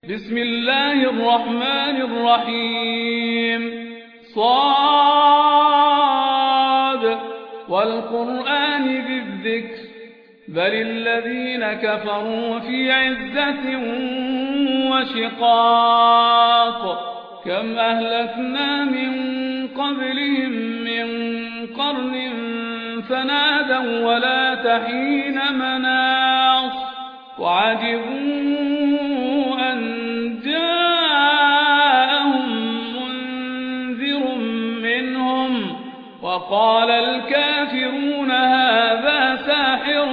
بسم الله الرحمن الرحيم صاد والقرآن ذي الذكر بل الذين كفروا في عزة وشقاق كم أهلكنا من قبلهم من قرن فنادوا ولا تحين مناص وعجبوا أن جاءهم منذر منهم وقال الكافرون هذا ساحر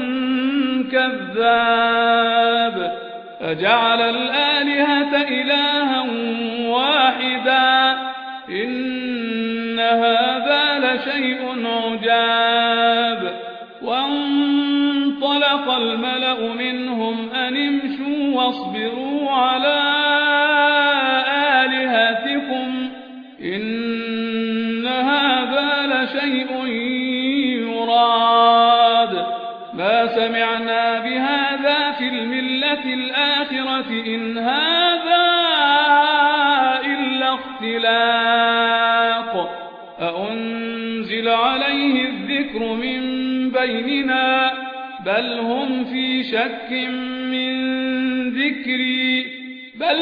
كذاب أجعل الآلهة إلها واحدا إن هذا لشيء عجاب وانطلق الملأ منهم أن امشوا واصبروا على آلهتكم إن هذا لشيء يراد ما سمعنا بهذا في الملة الآخرة إن هذا إلا اختلاق أأنزل عليه الذكر من بيننا بل هم في شك من ذكري بل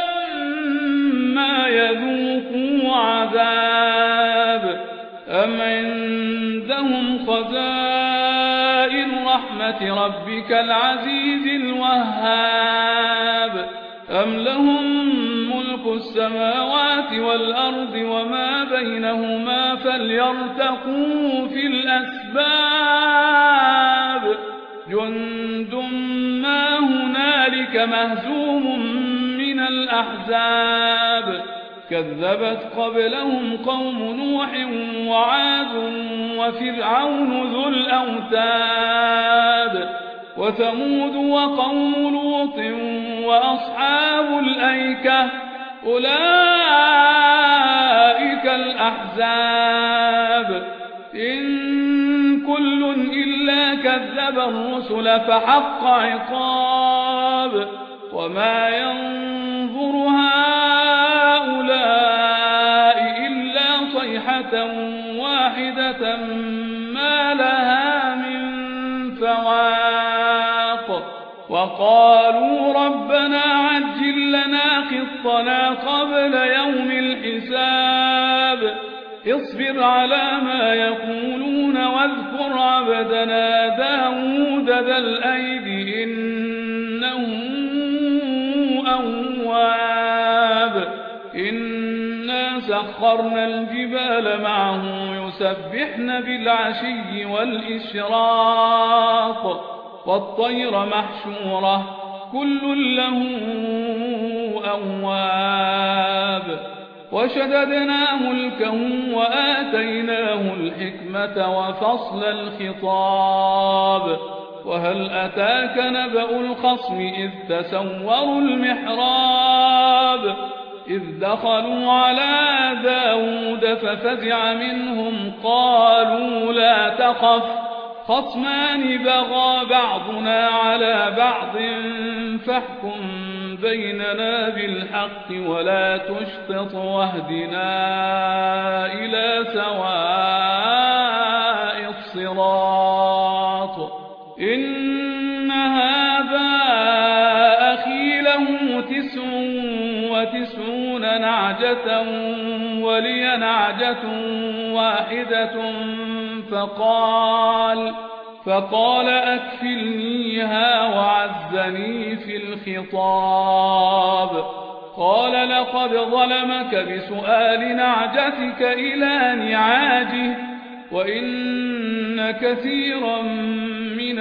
لما يذوقوا عذاب أم عندهم خزائن رحمة ربك العزيز الوهاب أم لهم ملك السماوات والأرض وما بينهما فليرتقوا في الأسباب جند ما هنالك مهزوم من الأحزاب كذبت قبلهم قوم نوح وعاد وفرعون ذو الأوتاد وثمود وقوم لوط وأصحاب الأيكة أولئك الأحزاب إن كل إلا كذب الرسل فحق عقاب وما ينظر هؤلاء إلا صيحة واحدة ما لها من فواق وقالوا ربنا عجل لنا قطنا قبل يوم الحساب اصبر على ما يقولون واذكر عبدنا داود ذا الأيد إنه أواب إنا سخرنا الجبال معه يسبحن بالعشي والإشراق والطير محشورة كل له أواب وشددنا ملكه وآتيناه الحكمة وفصل الخطاب وهل أتاك نبأ الخصم إذ تسوروا المحراب إذ دخلوا على داود ففزع منهم قالوا لا تخف خصمان بغى بعضنا على بعض فاحكم بيننا بالحق ولا تشطط واهدنا إلى سواء الصراط إن هذا أخي له 99 نعجة ولي نعجة واحدة فقال أكفلنيها وعزني في الخطاب قال لقد ظلمك بسؤال نعجتك إلى نعاجه وإن كثيرا من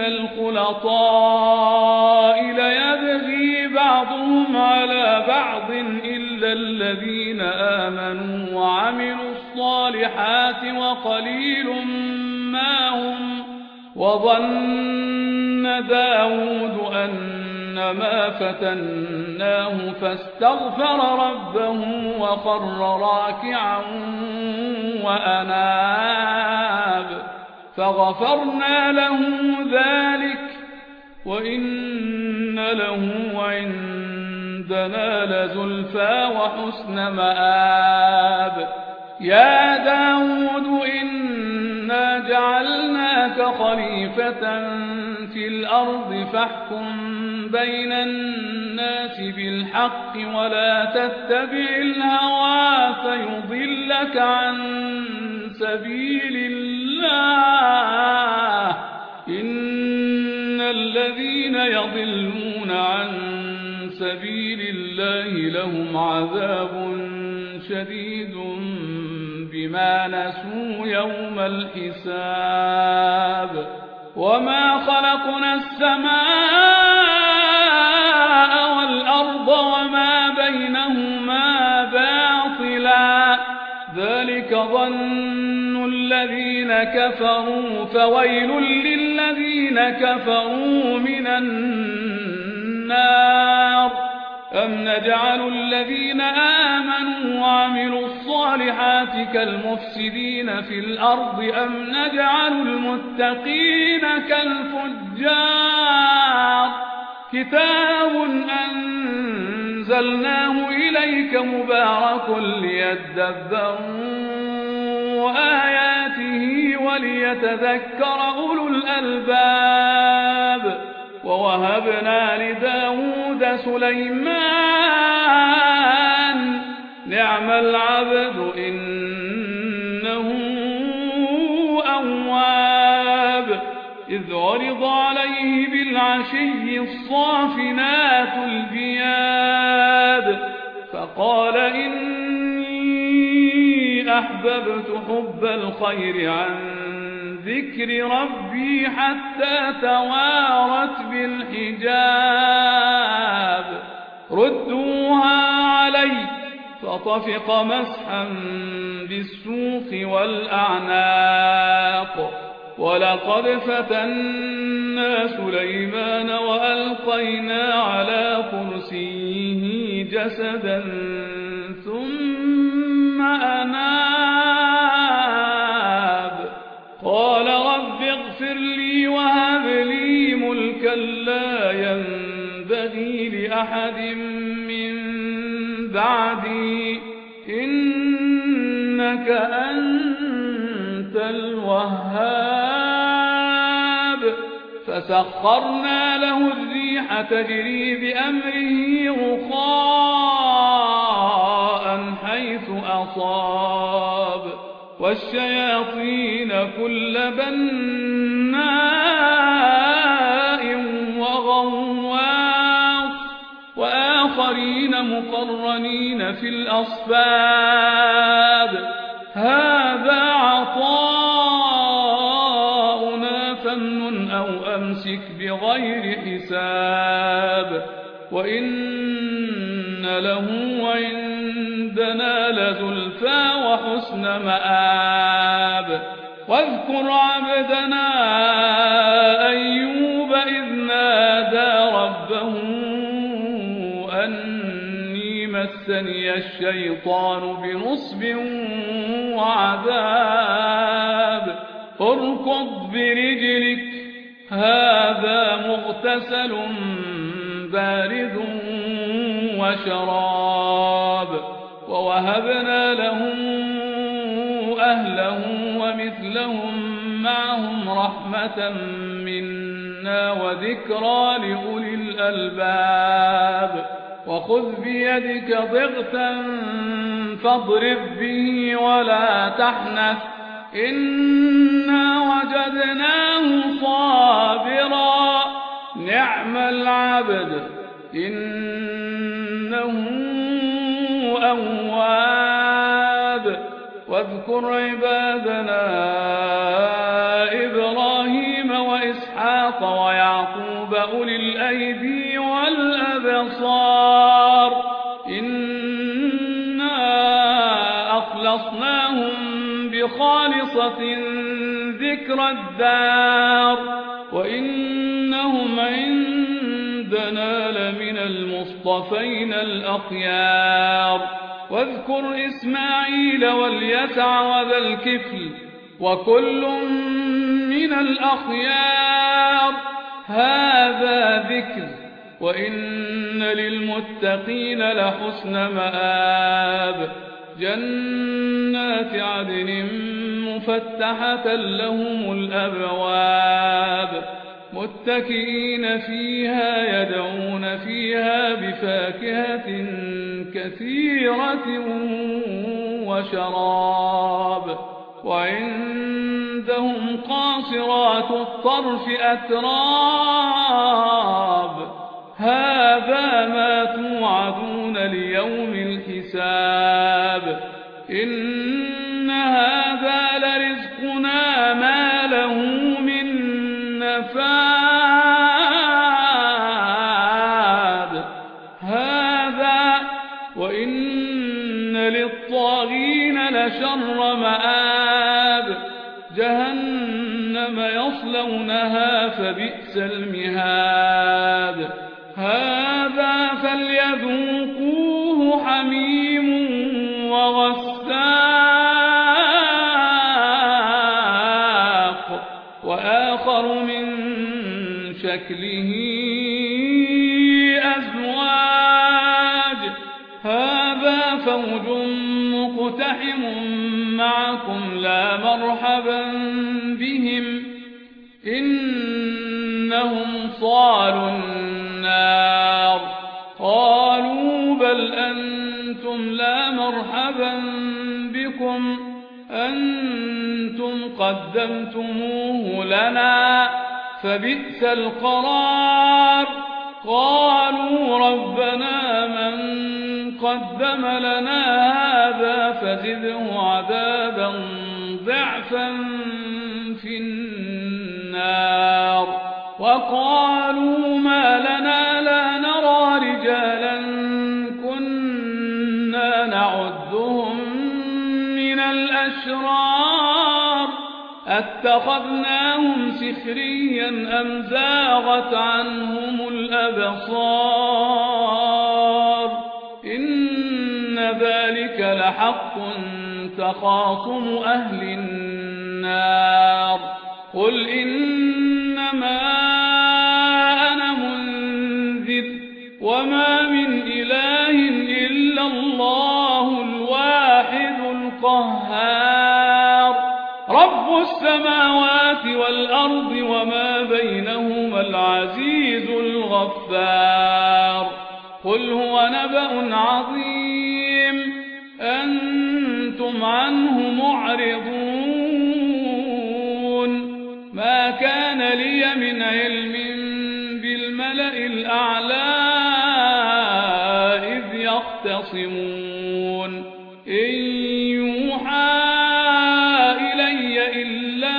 الخلطاء ليبغي بعضهم على بعض إلا الذين آمنوا وعملوا الصالحات وقليل ما هم وظن داود أنما فتناه فاستغفر ربه وخر راكعا وأناب فغفرنا له ذلك وإن له عندنا عندنا لزلفى وحسن مآب يا داود إنا جعلناك خليفة في الأرض فاحكم بين الناس بالحق ولا تتبع الهوى فيضلك عن سبيل الله إن الذين يضلون عن سبيل الله لهم عذاب شديد بما نسوا يوم الحساب وما خلقنا السماء والأرض وما بينهما باطلا ذلك ظن الذين كفروا فويل للذين كفروا من النار أم نجعل الذين آمنوا وعملوا الصالحات كالمفسدين في الأرض أم نجعل المتقين كالفجار كتاب أنزلناه إليك مبارك ليدبروا آياته وليتذكر أولو الألباب ووهبنا لداود سليمان نعم العبد إنه أواب إذ عرض عليه بالعشي الصافنات الجياد فقال إني أحببت حب الخير عن ذكر ربي حتى توارت بالحجاب ردوها علي فطفق مسحا بالسوق والأعناق ولقد فتنا سليمان وألقينا على كرسيه جسدا ثم أناب قال رب اغفر لي وهب لي ملكا لا ينبغي لأحد من بعدي إنك أنت الوهاب فسخرنا له الريح تجري بأمره رخاء حيث أصاب والشياطين كل بناء وغواص وآخرين مقرنين في الأصفاد هذا عطاؤنا فامنن أو أمسك بغير حساب وإن له عندنا لزلفى وحسن مآب واذكر عبدنا أيوب إذ نادى ربه أني مسني الشيطان بنصب وعذاب اركض برجلك هذا مغتسل بارد وشراب ووهبنا لهم أهله ومثلهم معهم رحمة منا وذكرى لأولي الألباب وخذ بيدك ضغثا فاضرب به ولا تحنث إنا وجدناه صابرا نعم العبد إنه أواب واذكر عبادنا إبراهيم وإسحاق ويعقوب أولي الأيدي والأبصار إنا أخلصناهم بخالصة ذكر الدار وإنهم عندنا لمن المصطفين الأخيار واذكر إسماعيل واليسع وذا الكفل وكل من الأخيار هذا ذكر وإن للمتقين لحسن مآب جنات عدن مفتحة لهم الأبواب متكئين فيها يدعون فيها بفاكهة كثيرة وشراب وعندهم قاصرات الطرف أتراب هذا ما توعدون ليوم الحساب إن هذا لرزقنا ما له من نفاد هذا وإن للطاغين لشر مآب جهنم يصلونها فبئس المهاد هذا فليذوقوه حميم وغساق وآخر من شكله أزواج هذا فوج مقتحم معكم لا مرحبا بهم إنهم صالوا النار قالوا بل أنتم لا مرحبا بكم أنتم قدمتموه لنا فبئس القرار قالوا ربنا من قدم لنا هذا فزده عذابا ضعفا في النار وقالوا ما لنا لا نرى رجالا كنا نعدهم من الأشرار أتخذناهم سخريا أم زاغت عنهم الأبصار إن ذلك لحق تخاصم أهل النار قل إنما أنا منذر وما من إله إلا الله الواحد القهار رب السماوات والأرض وما بينهما العزيز الغفار قل هو نبأ عظيم أنتم عنه معرضون ما كان لي من علم بالملأ الأعلى إذ يختصمون إن يوحى إلي إلا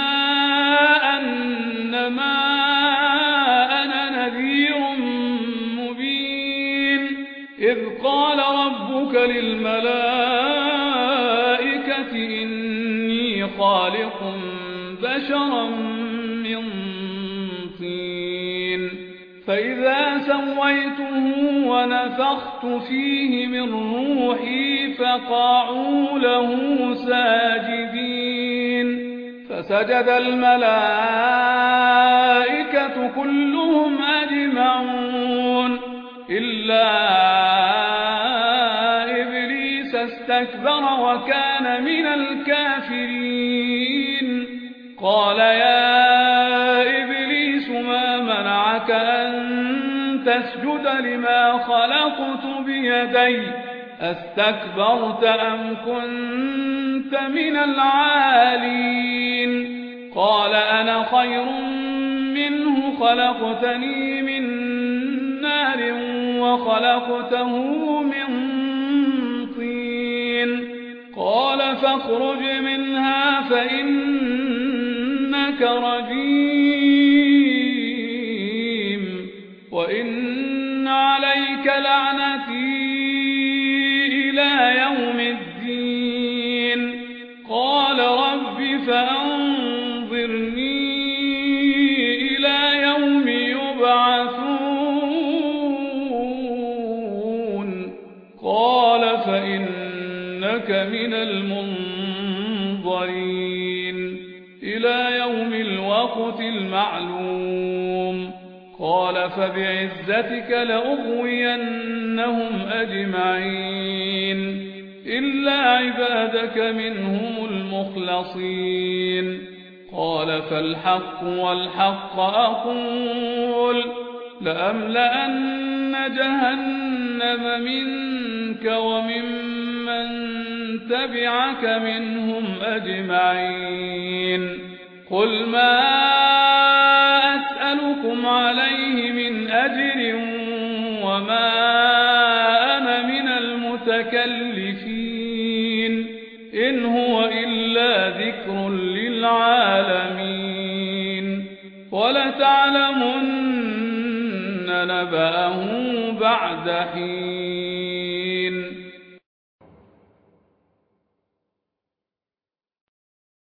أنما أنا نذير مبين إذ قال ربك للملائكة إني خالق بشرا من طين فإذا سويته ونفخت فيه من روحي فقعوا له ساجدين فسجد الملائكة كلهم أجمعون إلا إبليس استكبر وكان من الكافرين قال يا إبليس ما منعك أن تسجد لما خلقت بيدي أستكبرت أم كنت من العالين قال أنا خير منه خلقتني من نار وخلقته من طين قال فاخرج منها فإنك رجيم وإن عليك لعنتي إلى يوم الدين قال رب فأنظرني إلى يوم يبعثون قال فإنك من المنظرين إلى يوم الوقت المعلوم قال قال فبعزتك لأغوينهم أجمعين إلا عبادك منهم المخلصين قال فالحق والحق أقول لأملأن جهنم منك وممن تبعك منهم أجمعين قل ما أسألكم عليه من أجر وما أنا من المتكلفين إن هو إلا ذكر للعالمين ولتعلمن نبأه بعد حين